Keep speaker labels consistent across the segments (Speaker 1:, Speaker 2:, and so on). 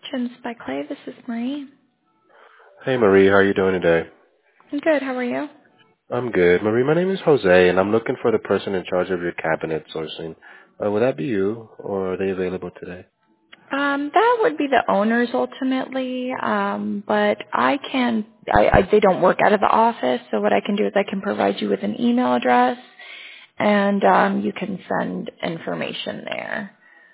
Speaker 1: Kitchens by Clay. This is Marie.
Speaker 2: Hey Marie, how are you doing today?
Speaker 1: I'm good. How are you?
Speaker 2: I'm good. Marie, my name is Jose, and I'm looking for the person in charge of your cabinet sourcing. Would that be you, or are they available today?
Speaker 1: That would be the owners ultimately, but they don't work out of the office, so what I can do is I can provide you with an email address, and you can send information there.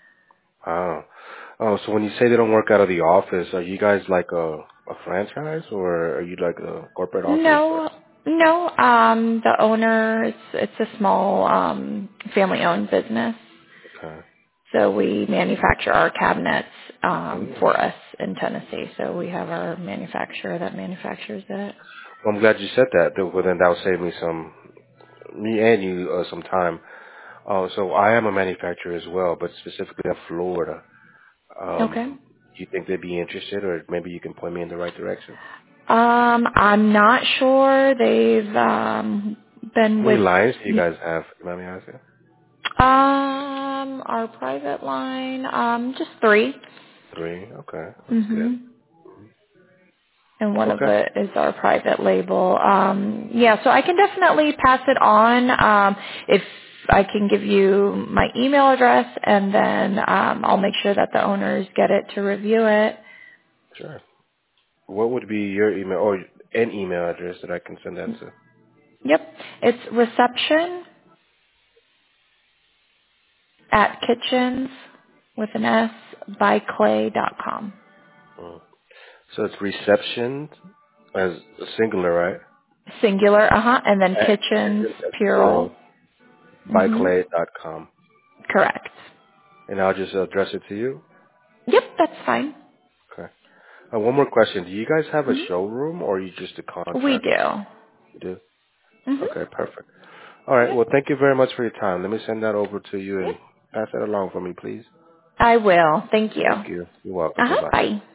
Speaker 2: Oh, so when you say they don't work out of the office, are you guys like a franchise, or are you like a corporate office? Or?
Speaker 1: No, no, the owner, it's a small, family-owned business.
Speaker 2: Okay.
Speaker 1: So we manufacture our cabinets
Speaker 2: Oh.
Speaker 1: for us in Tennessee. So we have our manufacturer that manufactures it.
Speaker 2: Well, I'm glad you said that. Well, then that'll save me and you some time. So I am a manufacturer as well, but specifically of Florida.
Speaker 1: Okay.
Speaker 2: Do you think they'd be interested, or maybe you can point me in the right direction?
Speaker 1: I'm not sure. They've been
Speaker 2: How many
Speaker 1: with
Speaker 2: lines do you guys have? You mind me asking?
Speaker 1: our private line, just 3.
Speaker 2: 3. Okay, that's good.
Speaker 1: Mhm. And one of
Speaker 2: Okay,
Speaker 1: it is our private label. Yeah, so I can definitely pass it on. If I can give you my email address, and then I'll make sure that the owners get it to review it.
Speaker 2: sure. What would be your email or an email address that I can send that to?
Speaker 1: Yep, it's reception at kitchens with an S by clay.com.
Speaker 2: Mm. So it's reception as singular, right?
Speaker 1: Singular, and then
Speaker 2: At
Speaker 1: kitchens, plural.
Speaker 2: plural
Speaker 1: Mhm.
Speaker 2: byclay.com.
Speaker 1: Correct.
Speaker 2: And I'll just address it to you.
Speaker 1: Yep, that's fine.
Speaker 2: Okay. One more question. Do you guys have a
Speaker 1: Mhm.
Speaker 2: showroom or are you just a
Speaker 1: We
Speaker 2: contractor?
Speaker 1: do.
Speaker 2: You do?
Speaker 1: Mhm.
Speaker 2: Okay, perfect. All right.
Speaker 1: Yep.
Speaker 2: Well, thank you very much for your time. Let me send that over to you
Speaker 1: Yep.
Speaker 2: and pass that along for me, please.
Speaker 1: I will. Thank you.
Speaker 2: Thank you. You're welcome. Bye-bye.
Speaker 1: Bye.